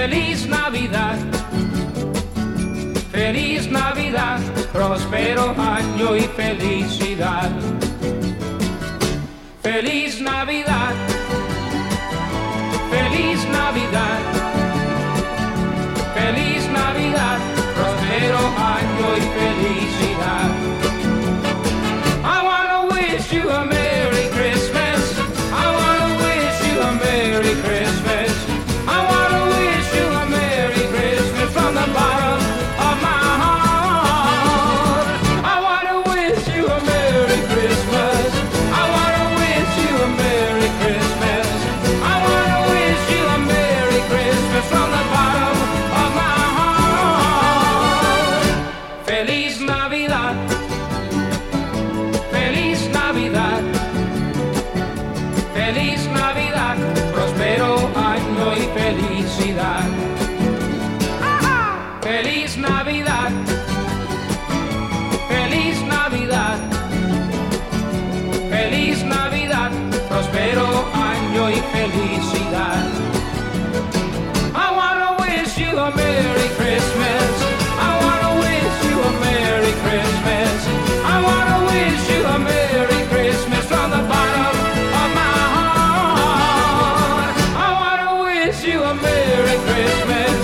Feliz Navidad, feliz Navidad, próspero año y felicidad. Feliz Navidad, feliz Navidad, feliz Navidad, próspero año y felicidad. I wanna wish you a Merry Christmas. I wanna wish you a Merry Christmas. I wanna wish you a Merry Christmas from the bottom of my heart. I wanna wish you a Merry Christmas. I wanna wish you a Merry Christmas. I wanna wish you a Merry Christmas from the bottom of my heart. Feliz Navidad, feliz Navidad, feliz Navidad, próspero año y felicidad. Feliz Navidad, feliz Navidad, feliz Navidad, próspero año y felicidad. I wanna wish you a Merry Christmas. I wanna wish you a Merry Christmas. I wanna wish you a Merry Christmas from the bottom of my heart. I wanna wish you a Merry Christmas.